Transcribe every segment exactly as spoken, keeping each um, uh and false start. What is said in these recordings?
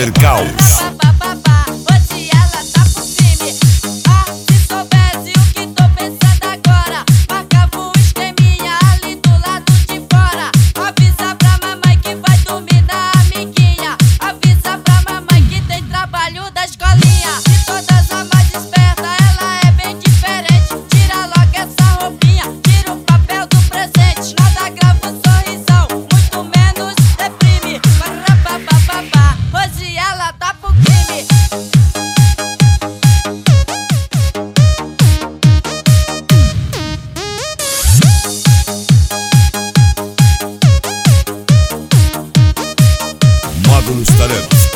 mister Caos. Hoje ela tá pro crime. Ah, se soubesse o que tô pensando agora, marcava um esqueminha ali do lado de fora. Avisa pra mamãe que vai dormir na amiguinha. Avisa pra mamãe que tem trabalho da escolinha. De todas a mais esperta, ela é bem diferente. Tira logo essa roupinha, tira o papel do presente. Nada grava um sorrisão, muito menos deprime. Parapapapapá, hoje ela tá pro crime. Módulos Tarantos.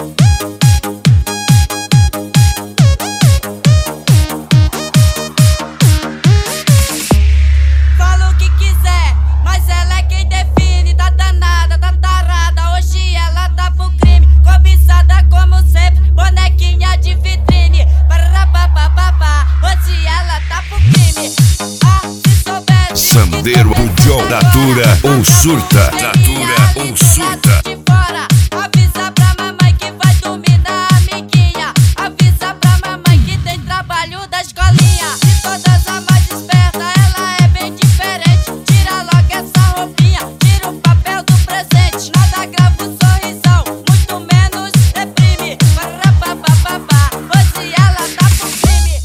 Fala o que quiser, mas ela é quem define. Tá danada, tá tarada, hoje ela tá pro crime. Cobiçada como sempre, bonequinha de vitrine. Parapapapapá, hoje ela tá pro crime. Ah, se soubesse Sandeiro do Joe. Natura ou surta. Natura ou surta.